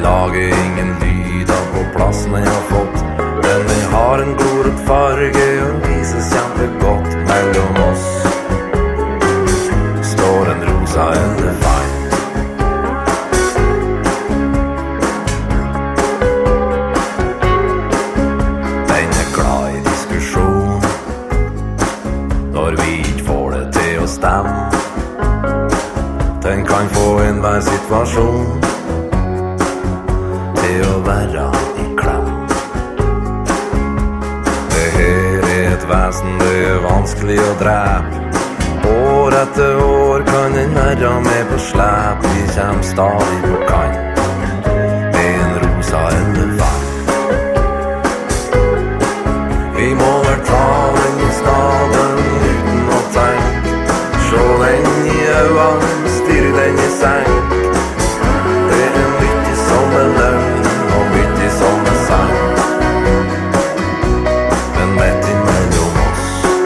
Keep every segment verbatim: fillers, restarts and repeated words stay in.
lager ingen lyder på plassen den har fått, men den har en gloret farge og vises kjempegodt. Mellom oss står en rosa elefant. Den er glad i diskusjon når vi ikke får det til å stemme. Den kan få enhver situasjon til å være i klem. Det her er et vesen det er vanskelig å drepe. År etter år kan den være med på slep. Vi kommer stadig på kant med en rosa elefant. Vi må vel ta den i staden uten å tenke. Sjå den i øynene, stirre den i senk. Det er mye som er løgn og mye som er sant. Men midt imellom oss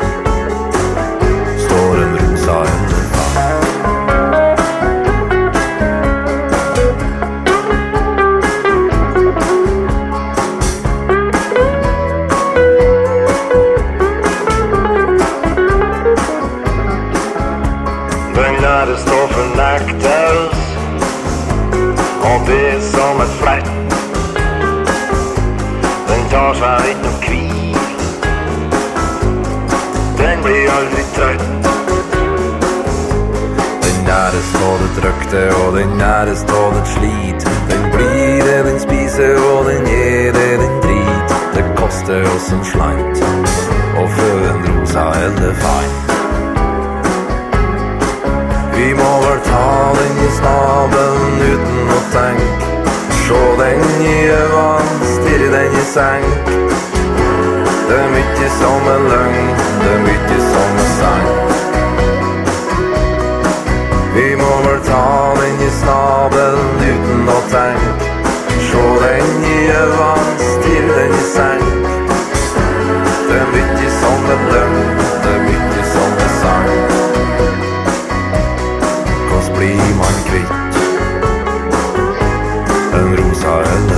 står en rosa elefant. Den lærer stå for nektelse og det som et flett. Den tar seg ikke noe hvil. Den blir aldri trøtt. Den næres og det trøkte, og den næres og det slit. Den blir det den spiser, og den er det den drit. Det koster oss en slant å fø en rosa elefant. Vi må vel ta den i snabelen uten å tenke. Sjå den i øynene, stirre den i senk. Det er mye som er løgn, det er mye som er sant. Vi må vel ta den i snabelen uten å tenke. Sjå den i øynene, stirre den i senk. Det er mye som er løgn, det er mye som er sant. Blir man kvitt en rosa elefant?